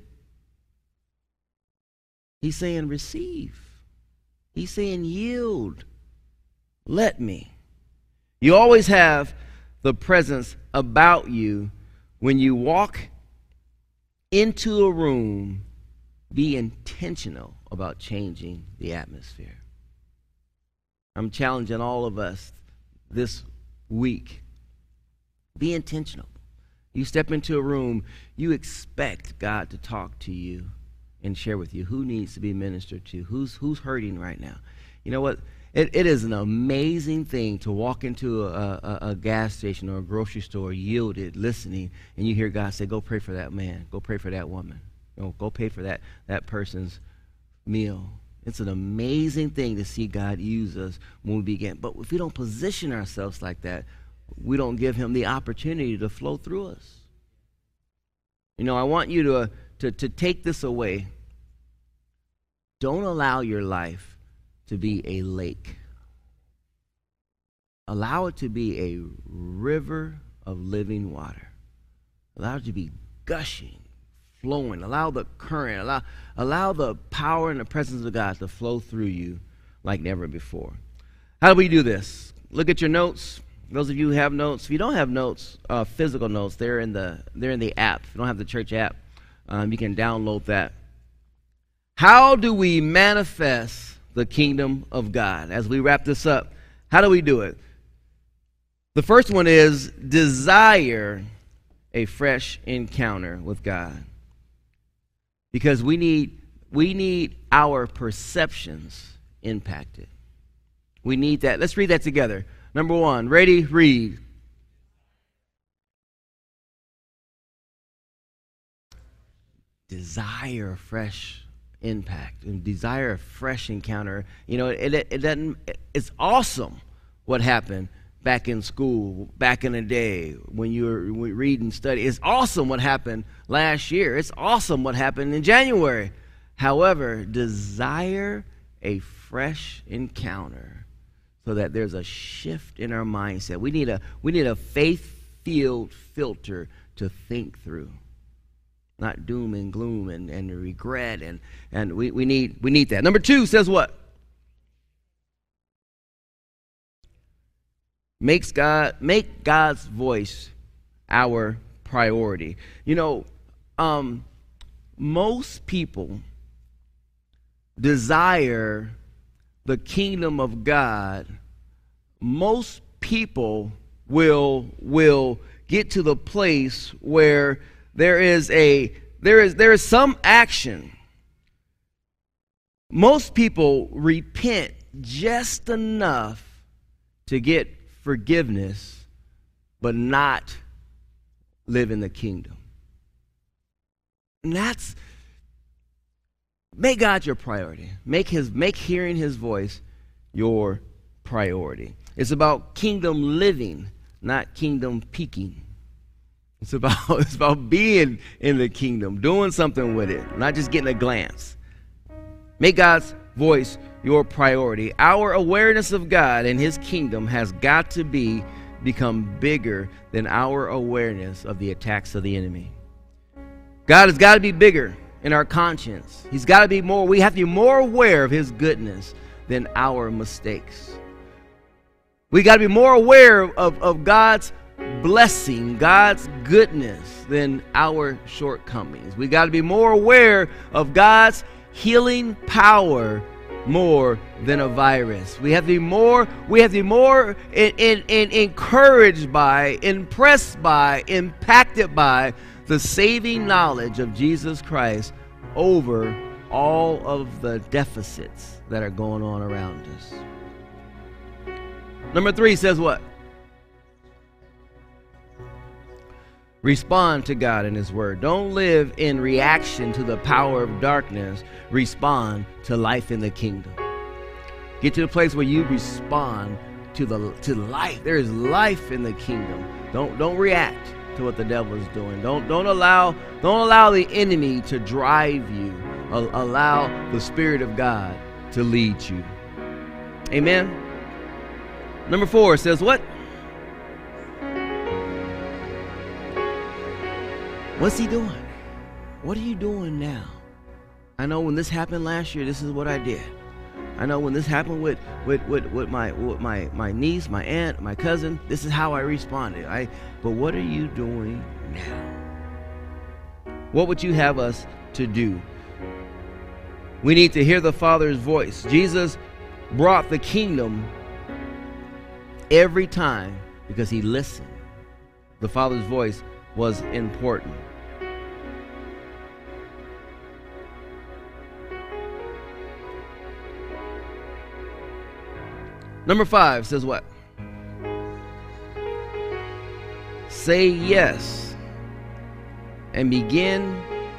He's saying receive. He's saying yield. Let me. You always have the presence about you when you walk into a room. Be intentional about changing the atmosphere. I'm challenging all of us this week. Be intentional. You step into a room, you expect God to talk to you and share with you who needs to be ministered to, who's who's hurting right now. You know what? It, it is an amazing thing to walk into a, a, a gas station or a grocery store, yielded, listening, and you hear God say, go pray for that man, go pray for that woman, you know, go pay for that, that person's meal. It's an amazing thing to see God use us when we begin. But if we don't position ourselves like that, we don't give him the opportunity to flow through us. You know, I want you to, uh, to, to take this away. Don't allow your life to be a lake. Allow it to be a river of living water. Allow it to be gushing, flowing. Allow the current, allow, allow the power and the presence of God to flow through you like never before. How do we do this? Look at your notes. Those of you who have notes, if you don't have notes, uh, physical notes, they're in the they're in the app. If you don't have the church app, um, you can download that. How do we manifest the kingdom of God? As we wrap this up, how do we do it? The first one is desire a fresh encounter with God. Because we need we need our perceptions impacted. We need that. Let's read that together. Number one, ready, read. Desire a fresh impact and desire a fresh encounter. You know, it, it, it doesn't. It's awesome what happened back in school, back in the day when you were reading, study. It's awesome what happened last year. It's awesome what happened in January. However, desire a fresh encounter so that there's a shift in our mindset. We need a we need a faith-filled filter to think through. Not doom and gloom and, and regret and, and we, we need we need that. Number two says what? Makes God make God's voice our priority. You know, um, most people desire the kingdom of God. Most people will will get to the place where there is a there is there is some action. Most people repent just enough to get forgiveness, but not live in the kingdom. And that's, make God your priority. Make his make hearing his voice your priority. It's about kingdom living, not kingdom peaking. It's about it's about being in the kingdom, doing something with it, not just getting a glance. Make God's voice your priority. Our awareness of God and his kingdom has got to be become bigger than our awareness of the attacks of the enemy. God has got to be bigger in our conscience. He's got to be more, we have to be more aware of his goodness than our mistakes. We got to be more aware of, of God's blessing, God's goodness than our shortcomings. We got to be more aware of God's healing power more than a virus. We have to be more, we have to be more in, in, in encouraged by, impressed by, impacted by the saving knowledge of Jesus Christ over all of the deficits that are going on around us. Number three says what? Respond to God and His Word. Don't live in reaction to the power of darkness. Respond to life in the kingdom. Get to the place where you respond to the to life. There is life in the kingdom. Don't don't react to what the devil is doing. Don't don't allow don't allow the enemy to drive you. Allow the Spirit of God to lead you. Amen. Number four says what? What's he doing? What are you doing now? I know when this happened last year, this is what I did. I know when this happened with with, with, with my with my my niece, my aunt, my cousin, this is how I responded. I but what are you doing now? What would you have us to do? We need to hear the Father's voice. Jesus brought the kingdom every time because He listened. The Father's voice was important. Number five says what? Say yes and begin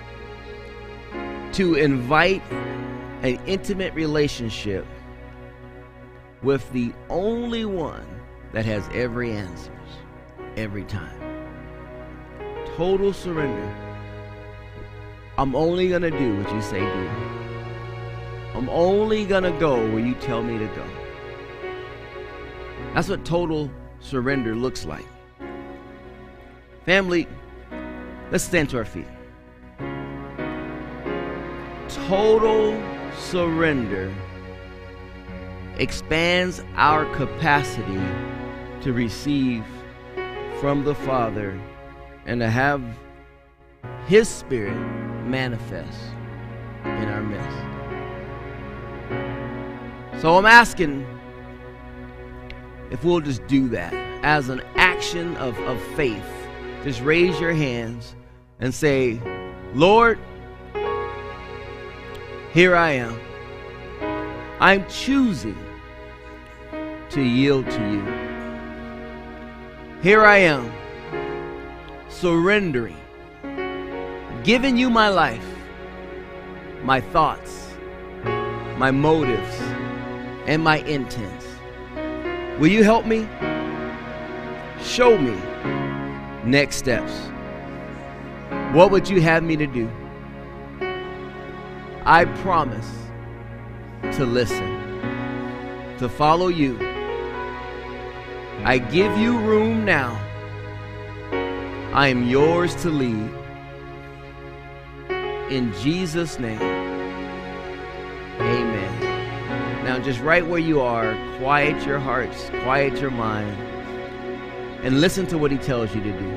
to invite an intimate relationship with the only one that has every answers every time. Total surrender. I'm only going to do what you say do. I'm only going to go where you tell me to go. That's what total surrender looks like. Family, let's stand to our feet. Total surrender expands our capacity to receive from the Father and to have His Spirit manifest in our midst. So I'm asking if we'll just do that as an action of, of faith. Just raise your hands and say, Lord, here I am. I'm choosing to yield to you. Here I am, surrendering, giving you my life, my thoughts, my motives, and my intents. Will you help me? Show me next steps. What would you have me to do? I promise to listen, to follow you. I give you room now. I am yours to lead. In Jesus' name, amen. Now just right where you are, quiet your hearts, quiet your mind, and listen to what He tells you to do.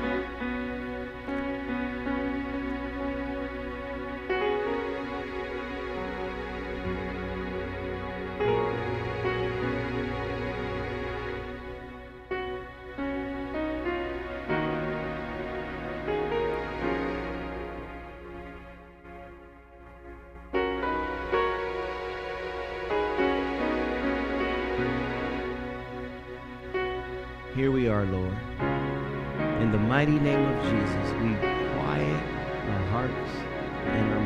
Here we are, Lord. In the mighty name of Jesus, we quiet our hearts and our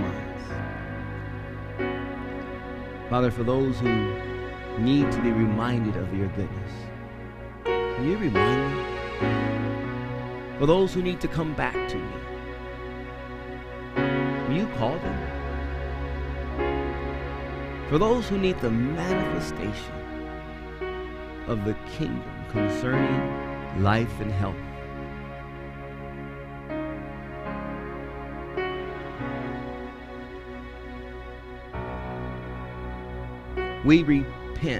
minds. Father, for those who need to be reminded of your goodness, will you remind them? For those who need to come back to you, will you call them? For those who need the manifestation of the kingdom concerning life and health, we repent.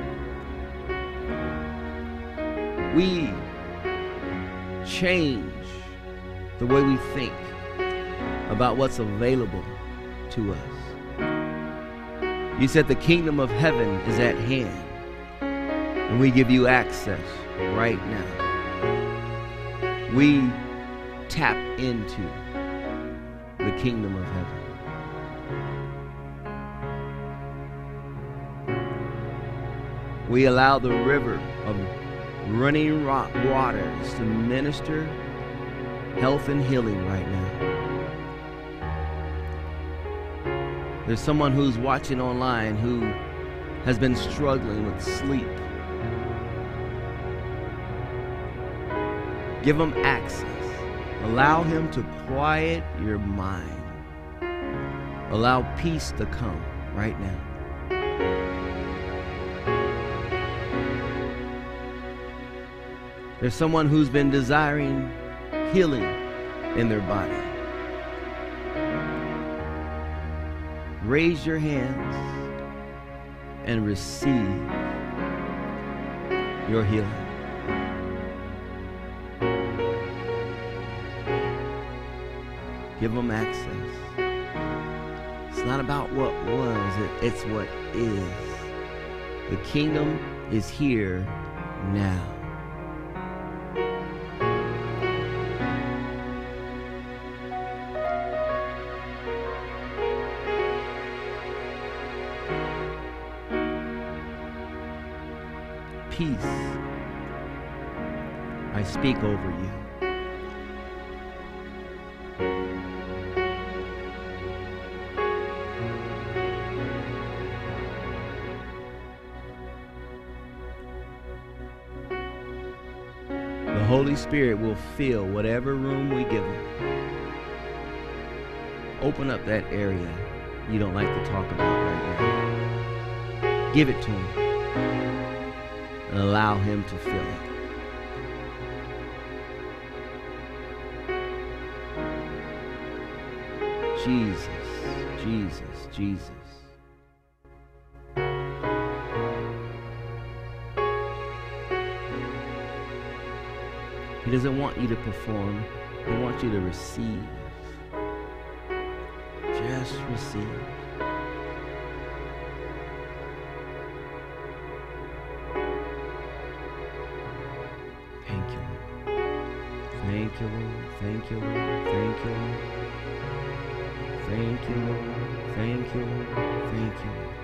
We change the way we think about what's available to us. You said the kingdom of heaven is at hand, and we give you access right now. We tap into the kingdom of heaven. We allow the river of running waters to minister health and healing right now. There's someone who's watching online who has been struggling with sleep. Give them access. Allow him to quiet your mind. Allow peace to come right now. There's someone who's been desiring healing in their body. Raise your hands and receive your healing. Give them access. It's not about what was, it's what is. The kingdom is here now. Peace, I speak over you. The Holy Spirit will fill whatever room we give him. Open up that area you don't like to talk about right now. Give it to him. And allow him to fill it. Jesus, Jesus, Jesus. He doesn't want you to perform. He wants you to receive. Just receive. Thank you, Lord. Thank you, Lord. Thank you, Lord. Thank you, Lord. Thank you, Lord. Thank you, Lord.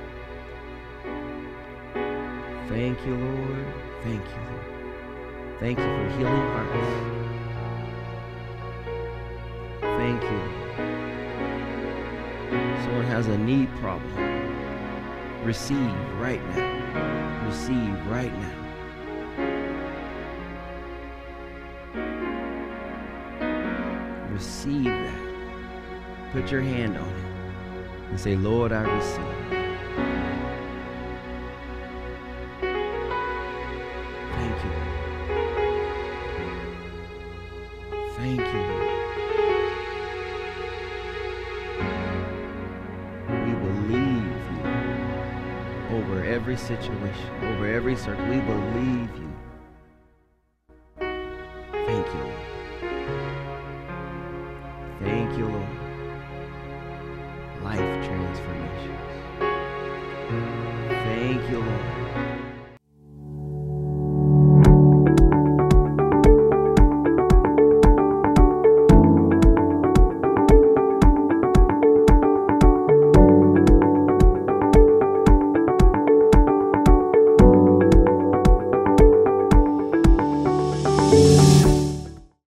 Thank you, Lord. Thank you, Lord. Thank you for healing hearts. Thank you, Lord. Someone has a knee problem. Receive right now. Receive right now. Receive that. Put your hand on it and say, Lord, I receive. Thank you, Lord. Thank you, Lord. We believe you over every situation, over every circle. We believe you. Thank you, Lord. Thank you, Lord.